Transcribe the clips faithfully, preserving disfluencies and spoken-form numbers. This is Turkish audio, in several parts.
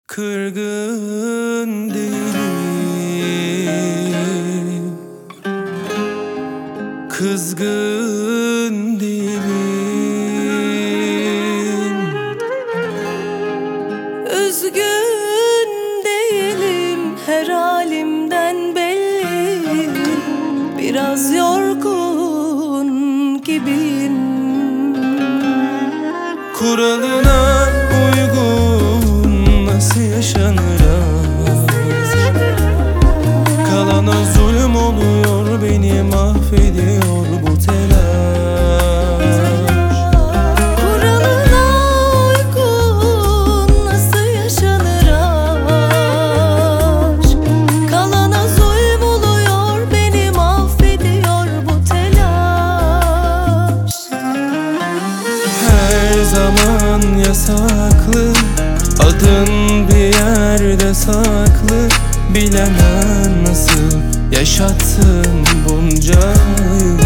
Kırgın değilim, kızgın değilim, üzgün değilim, her halimden belli. Biraz yorgun gibiyim. Kuralına uygun nasıl yaşanır aşk? Kalana zulüm oluyor, beni mahvediyor bu telaş. Kuralına uygun nasıl yaşanır aşk? Kalana zulüm oluyor, beni mahvediyor bu telaş. Her zaman yasaklı, adın bir yerde saklı. Bilemem nasıl yaşattın bunca yıl.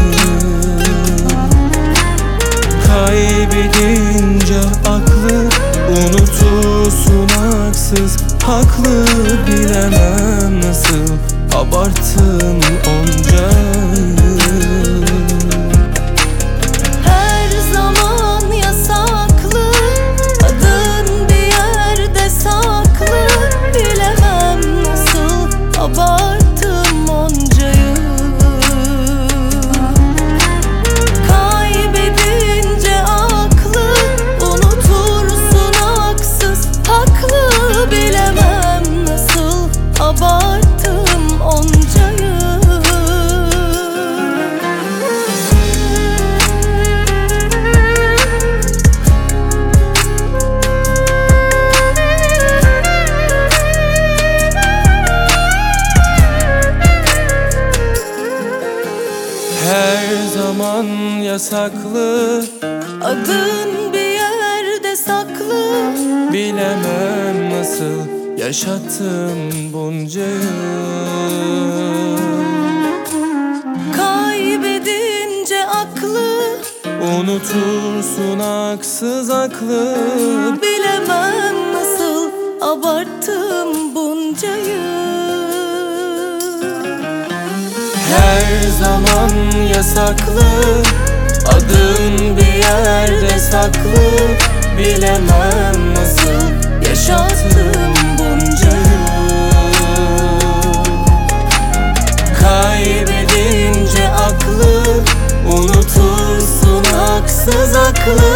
Kaybedince aklı unutursun haksız haklı. Bilemem nasıl abarttın onca yıl. Her zaman yasaklı, adın bir yerde saklı. Bilemem nasıl abarttım onca yıl. Kaybedince aklı unutursun haksız haklı. Bilemem nasıl abarttım onca yıl. Her zaman yasaklı, Adın bir yerde saklı. bilemem nasıl yaşattım bunca yıl. Kaybedince aklı Unutursun haksız haklı. bilemem nasıl abarttım bunca yıl. Her zaman yasaklı, adın bir yerde saklı. Bilemem nasıl yaşattım bunca yıl. Kaybedince aklı unutursun haksız haklı.